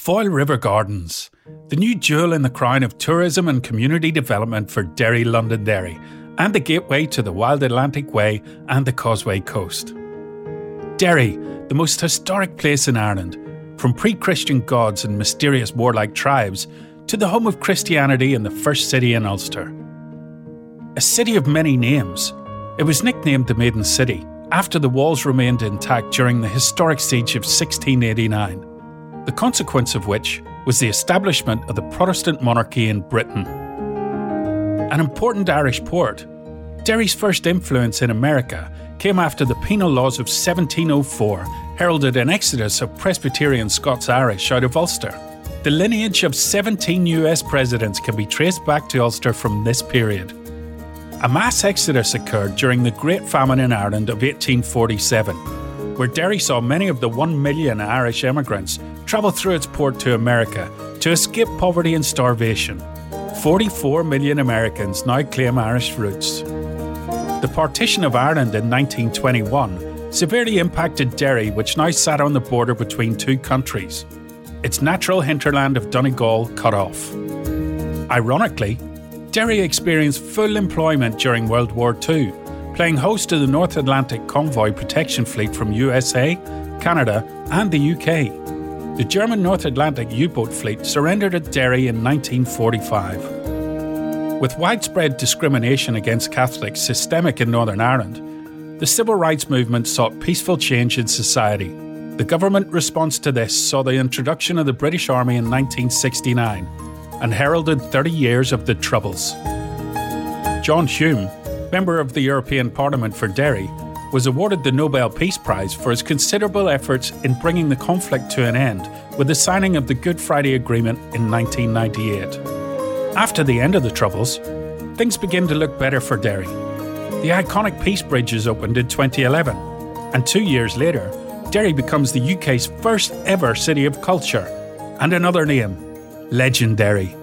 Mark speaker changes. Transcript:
Speaker 1: Foyle River Gardens, the new jewel in the crown of tourism and community development for Derry, Londonderry, and the gateway to the Wild Atlantic Way and the Causeway Coast. Derry, the most historic place in Ireland, from pre-Christian gods and mysterious warlike tribes to the home of Christianity and the first city in Ulster. A city of many names, it was nicknamed the Maiden City after the walls remained intact during the historic siege of 1689, the consequence of which was the establishment of the Protestant monarchy in Britain. An important Irish port, Derry's first influence in America came after the penal laws of 1704 heralded an exodus of Presbyterian Scots-Irish out of Ulster. The lineage of 17 US presidents can be traced back to Ulster from this period. A mass exodus occurred during the Great Famine in Ireland of 1847, where Derry saw many of the 1 million Irish immigrants travel through its port to America to escape poverty and starvation. 44 million Americans now claim Irish roots. The partition of Ireland in 1921 severely impacted Derry, which now sat on the border between two countries, its natural hinterland of Donegal cut off. Ironically, Derry experienced full employment during World War II, playing host to the North Atlantic Convoy Protection Fleet from USA, Canada and the UK. The German North Atlantic U-boat fleet surrendered at Derry in 1945. With widespread discrimination against Catholics systemic in Northern Ireland, the civil rights movement sought peaceful change in society. The government response to this saw the introduction of the British Army in 1969 and heralded 30 years of the Troubles. John Hume, member of the European Parliament for Derry, was awarded the Nobel Peace Prize for his considerable efforts in bringing the conflict to an end with the signing of the Good Friday Agreement in 1998. After the end of the Troubles, things began to look better for Derry. The iconic Peace Bridges opened in 2011, and 2 years later, Derry becomes the UK's first ever city of culture, and another name, Legendary.